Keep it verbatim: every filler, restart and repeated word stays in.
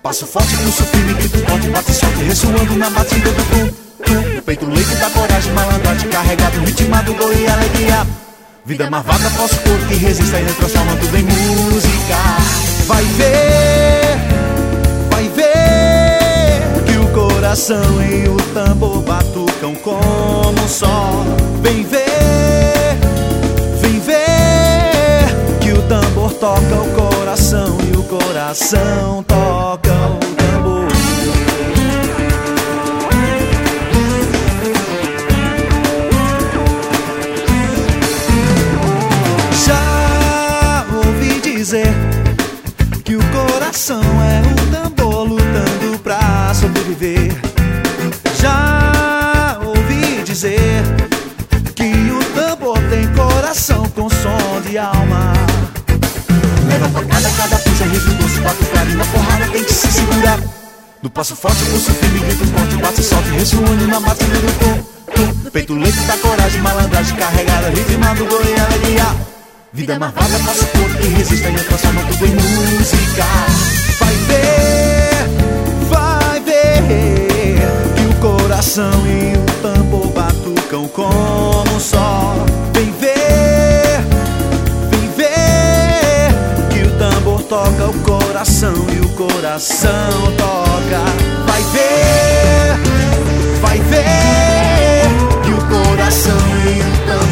Passo forte, pulso firme, grito forte, bate sorte, ressoando na batida do tum, tum. No peito leito da coragem, malandragem, carregado, ritmado, dor e alegria. Vida marvada, posso cor que resista e transforma tudo em música. Vai ver, vai ver que o coração e o tambor batucam como um só. Vem ver, vem ver que o tambor toca o coração e o coração toca o tambor. Já ouvi dizer que o coração é um tambor lutando pra sobreviver. Já ouvi dizer que o tambor tem coração com som de alma. Leva pancada, cada puxa, riso doce, batucada e na porrada tem que se segurar. No passo forte, pulso firme, grito forte, bate sorte, ressoando na batida do tom, tom. Peito leito da coragem, malandragem, carregada, ritmado, dor e alegria. Vida marvada, passo cor que resista e transforma tudo em música. Vai ver, vai ver que o coração e o tambor batucam como um só. Vem ver, vem ver que o tambor toca o coração e o coração toca. Vai ver, vai ver que o coração e o tambor